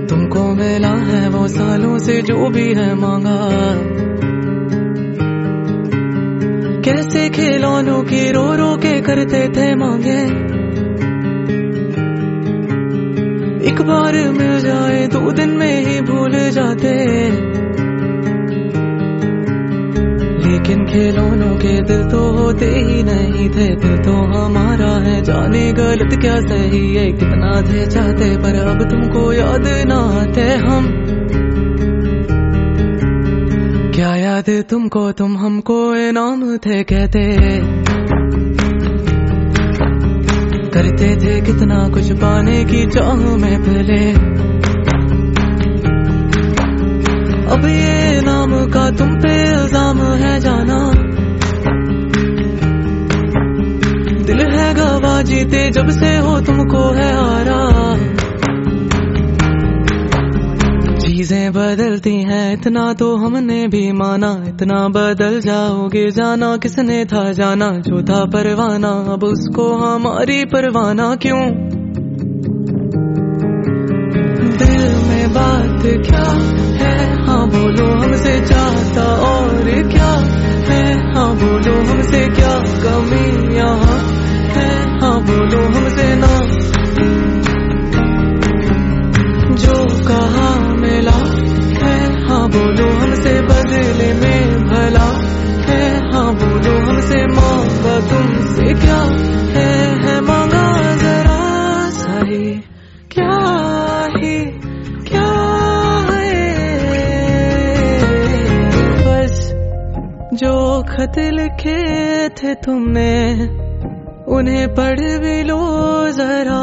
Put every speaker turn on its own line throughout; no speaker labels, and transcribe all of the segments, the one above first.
तुमको मिला है वो सालों से जो भी है मांगा। कैसे खिलौनों की रो रो के करते थे मांगे, एक बार मिल जाए 2 दिन में ही भूल जाते। लेकिन खिलौनों के दिल तो होते ही नहीं थे, दिल तो हमारा है, जाने गलत क्या सही है, कितना थे चाहते पर अब तुमको याद ना आते हम। क्या याद तुमको, तुम हमको इनाम थे कहते, करते थे कितना कुछ पाने की चाह में पहले। अब ये नाम का तुम पे इल्जाम है जाना, दिल है गवा जीते जब से हो तुमको है हारा। चीजें बदलती हैं इतना तो हमने भी माना, इतना बदल जाओगे जाना किसने था जाना। जो था परवाना अब उसको हमारी परवाना क्यों। दिल में बात क्या है, हाँ बोलो हमसे चाहता और क्या है, हाँ बोलो हमसे क्या कमी यहाँ है, हाँ बोलो हमसे ना। जो कहा मिला है, हाँ बोलो हमसे बदले में भला है, हाँ बोलो हमसे मांगा तुमसे क्या है मांगा जरा सही क्या ही क्या है। बस जो खत लिखे थे तुमने उन्हें पढ़ भी लो जरा,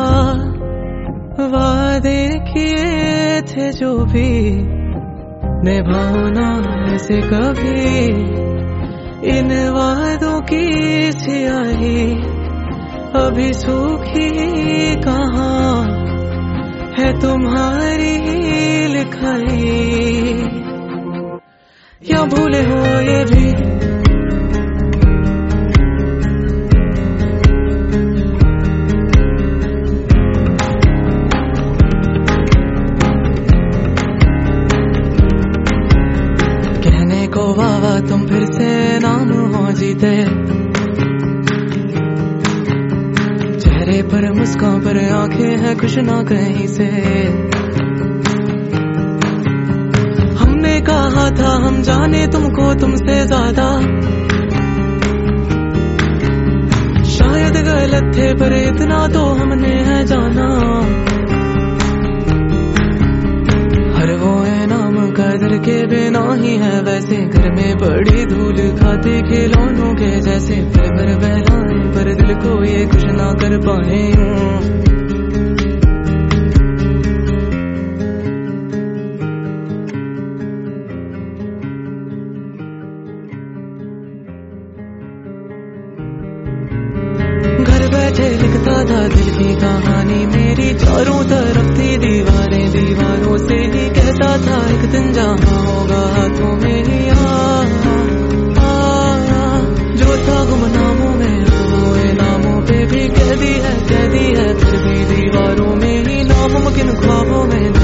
वादे किए थे जो भी निभाना ऐसे कभी। इन वादों की स्याही अभी सूखी कहाँ है तुम्हारी लिखाई, या भूले हो ये भी। वाह तुम फिर से नाम हो जीते, चेहरे पर मुस्कान पर आंखें हैं खुश ना कहीं से। हमने कहा था हम जाने तुमको तुमसे ज्यादा, शायद गलत थे पर इतना तो हमने है जाना। हर वो इनाम कदर के बिना ही है वैसे, घर में बड़ी धूल खाते खिलौनों के जैसे। फिर भर बहलाए पर दिल को ये कुछ ना कर पाए यूं। घर बैठे लिखता था दिल की कहानी मेरी, चारों तरफ थी दीवारें, दीवारों से ही कहता था एक दिन जहाँ होगा हाथों में ही जो था गुमनामों में वो इनामों पे भी कह दी है फिर भी दीवारों में ही नामुमकिन ख्वाबों में।